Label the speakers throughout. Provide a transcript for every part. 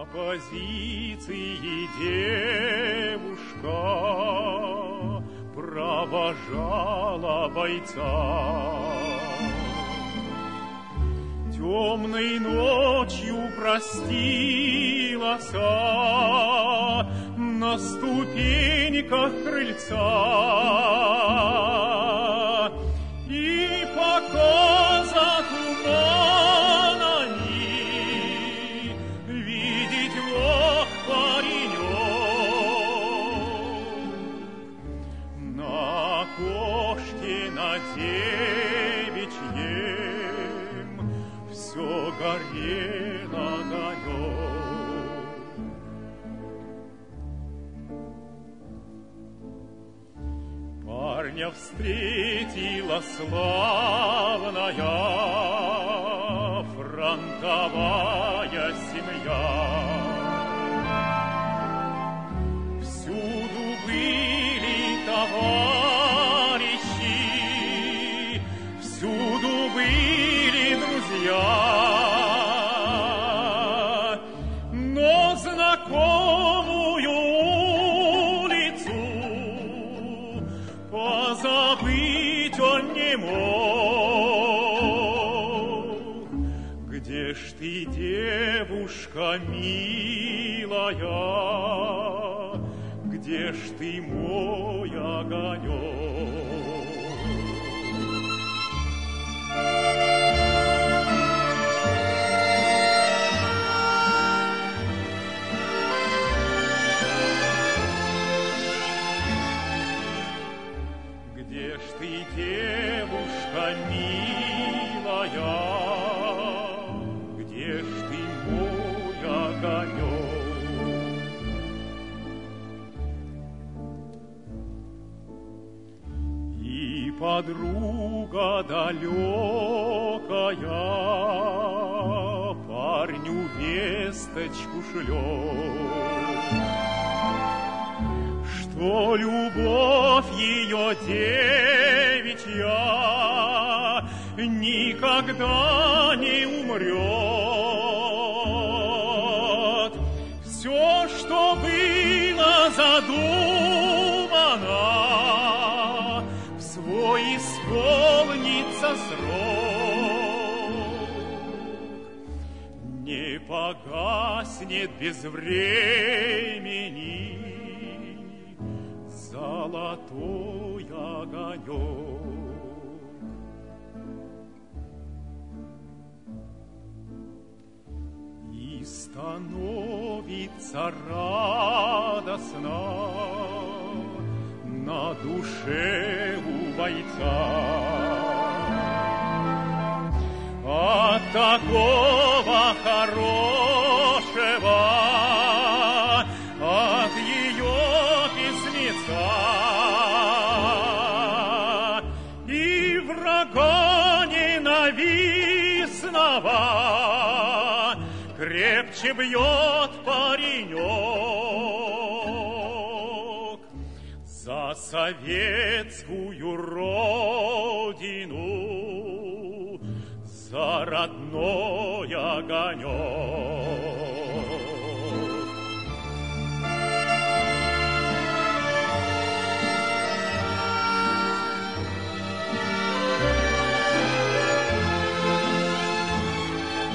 Speaker 1: позиции девушка провожала бойца. Темной ночью простилась на ступеньках крыльца, и пока за туманами видеть мог паренек, на окошке на девичьем все горел огонек. Парня встретила славная фронтовая семья. Всюду были товарищи, всюду были друзья, но знакомую улицу позабыть он не мог. Где ж ты, девушка милая, где ж ты, мой огонек? Где ж ты, девушка милая, где ж ты, мой огонек? И подруга далекая парню весточку шлет, что любовь ее девичья никогда не умрет. Все, что было задумано, в свой исполнится срок, не погаснет без времени золотой огонек. И становится радостно на душе у бойца от такого хорошего, от ее письмеца. И врага ненавистного крепче бьет паренек за советскую родину, за родной огонек.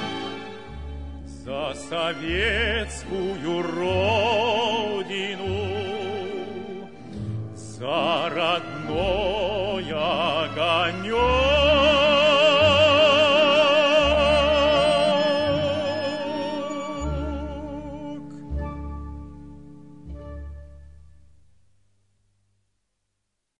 Speaker 1: За советскую родину,